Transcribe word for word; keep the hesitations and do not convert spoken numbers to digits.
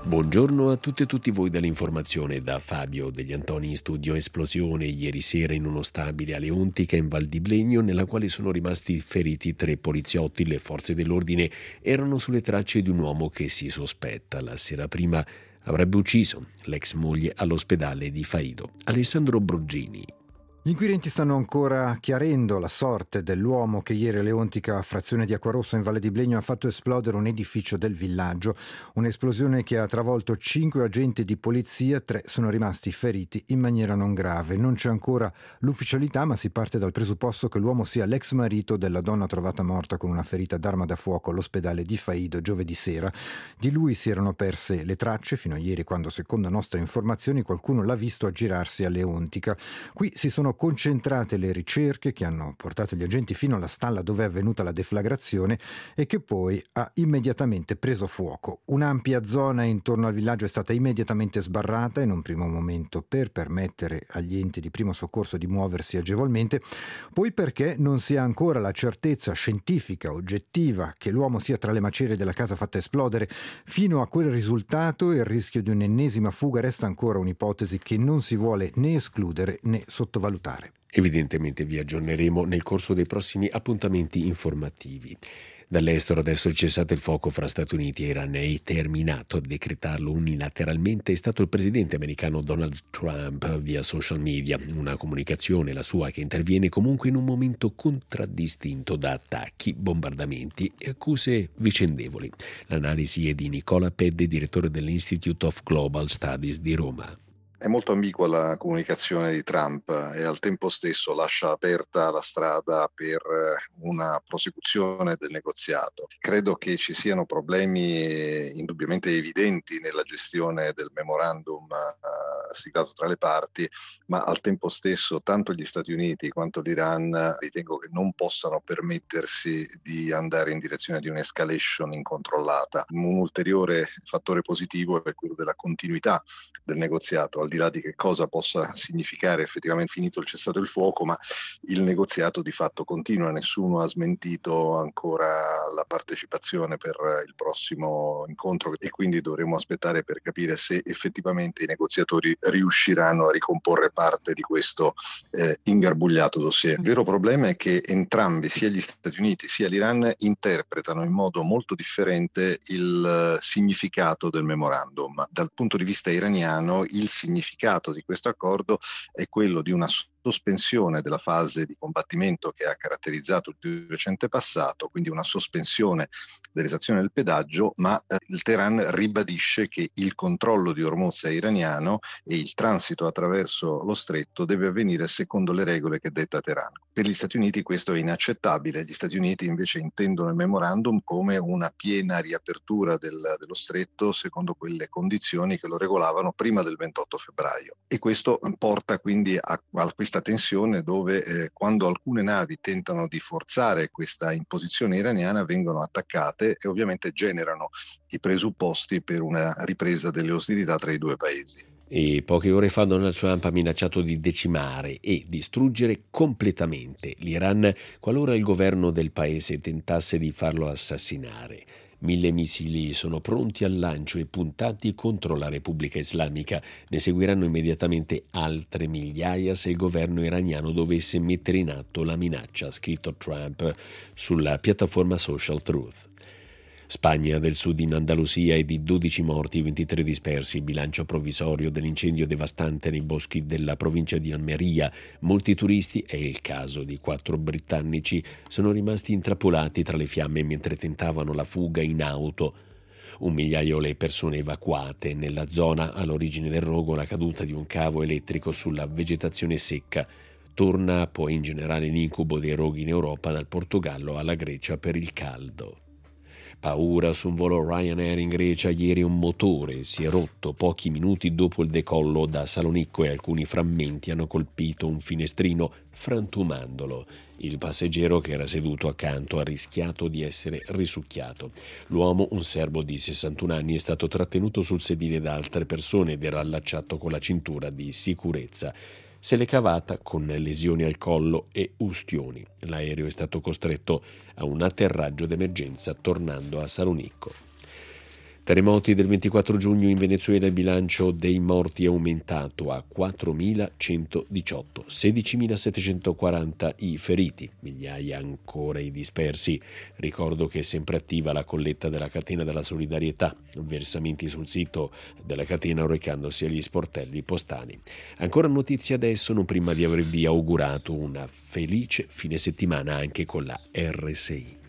Buongiorno a tutte e tutti voi dall'informazione, da Fabio Degli Antoni in studio. Esplosione ieri sera in uno stabile a Leontica in Val di Blegno, nella quale sono rimasti feriti tre poliziotti. Le forze dell'ordine erano sulle tracce di un uomo che si sospetta la sera prima avrebbe ucciso l'ex moglie all'ospedale di Faido. Alessandro Broggini. Gli inquirenti stanno ancora chiarendo la sorte dell'uomo che ieri a Leontica, frazione di Acquarosso in Valle di Blegno, ha fatto esplodere un edificio del villaggio. Un'esplosione che ha travolto cinque agenti di polizia, tre sono rimasti feriti in maniera non grave. Non c'è ancora l'ufficialità, ma si parte dal presupposto che l'uomo sia l'ex marito della donna trovata morta con una ferita d'arma da fuoco all'ospedale di Faido giovedì sera. Di lui si erano perse le tracce fino a ieri, quando, secondo nostre informazioni, qualcuno l'ha visto aggirarsi a Leontica. Qui si sono concentrate le ricerche che hanno portato gli agenti fino alla stalla dove è avvenuta la deflagrazione e che poi ha immediatamente preso fuoco. Un'ampia zona intorno al villaggio è stata immediatamente sbarrata in un primo momento per permettere agli enti di primo soccorso di muoversi agevolmente, poi perché non si ha ancora la certezza scientifica, oggettiva, che l'uomo sia tra le macerie della casa fatta esplodere. Fino a quel risultato il rischio di un'ennesima fuga resta ancora un'ipotesi che non si vuole né escludere né sottovalutare. Evidentemente vi aggiorneremo nel corso dei prossimi appuntamenti informativi. Dall'estero adesso il cessate il fuoco fra Stati Uniti e Iran è terminato. A decretarlo unilateralmente è stato il presidente americano Donald Trump via social media. Una comunicazione, la sua, che interviene comunque in un momento contraddistinto da attacchi, bombardamenti e accuse vicendevoli. L'analisi è di Nicola Pedde, direttore dell'Institute of Global Studies di Roma. È molto ambigua la comunicazione di Trump e al tempo stesso lascia aperta la strada per una prosecuzione del negoziato. Credo che ci siano problemi indubbiamente evidenti nella gestione del memorandum uh, siglato tra le parti, ma al tempo stesso tanto gli Stati Uniti quanto l'Iran ritengo che non possano permettersi di andare in direzione di un'escalation incontrollata. Un ulteriore fattore positivo è quello della continuità del negoziato, al di là di che cosa possa significare effettivamente finito il cessato il fuoco, ma il negoziato di fatto continua, nessuno ha smentito ancora la partecipazione per il prossimo incontro e quindi dovremo aspettare per capire se effettivamente i negoziatori riusciranno a ricomporre parte di questo eh, ingarbugliato dossier. Il vero problema è che entrambi, sia gli Stati Uniti sia l'Iran, interpretano in modo molto differente il significato del memorandum. Dal punto di vista iraniano, il significato di questo accordo è quello di una sospensione della fase di combattimento che ha caratterizzato il più recente passato, quindi una sospensione dell'esazione del pedaggio, ma eh, il Teheran ribadisce che il controllo di Hormuz è iraniano e il transito attraverso lo stretto deve avvenire secondo le regole che detta Teheran. Per gli Stati Uniti questo è inaccettabile, gli Stati Uniti invece intendono il memorandum come una piena riapertura del, dello stretto secondo quelle condizioni che lo regolavano prima del ventotto febbraio e questo porta quindi a, a questa tensione dove eh, quando alcune navi tentano di forzare questa imposizione iraniana vengono attaccate e ovviamente generano i presupposti per una ripresa delle ostilità tra i due paesi. E poche ore fa Donald Trump ha minacciato di decimare e distruggere completamente l'Iran qualora il governo del paese tentasse di farlo assassinare. Mille missili sono pronti al lancio e puntati contro la Repubblica Islamica. Ne seguiranno immediatamente altre migliaia se il governo iraniano dovesse mettere in atto la minaccia, ha scritto Trump sulla piattaforma Social Truth. Spagna del Sud in Andalusia e di dodici morti, ventitré dispersi, il bilancio provvisorio dell'incendio devastante nei boschi della provincia di Almeria. Molti turisti, è il caso di quattro britannici, sono rimasti intrappolati tra le fiamme mentre tentavano la fuga in auto. Un migliaio le persone evacuate. Nella zona all'origine del rogo la caduta di un cavo elettrico sulla vegetazione secca. Torna poi in generale l'incubo dei roghi in Europa, dal Portogallo alla Grecia per il caldo. Paura su un volo Ryanair in Grecia. Ieri un motore si è rotto pochi minuti dopo il decollo da Salonicco e alcuni frammenti hanno colpito un finestrino frantumandolo. Il passeggero che era seduto accanto ha rischiato di essere risucchiato. L'uomo, un serbo di sessantuno anni, è stato trattenuto sul sedile da altre persone ed era allacciato con la cintura di sicurezza. Se l'è cavata con lesioni al collo e ustioni. L'aereo è stato costretto a un atterraggio d'emergenza tornando a Salonicco. Terremoti del ventiquattro giugno in Venezuela, il bilancio dei morti è aumentato a quattromilacentodiciotto, sedicimilasettecentoquaranta i feriti, migliaia ancora i dispersi. Ricordo che è sempre attiva la colletta della catena della solidarietà, versamenti sul sito della catena recandosi agli sportelli postali. Ancora notizie adesso, non prima di avervi augurato una felice fine settimana anche con la R S I.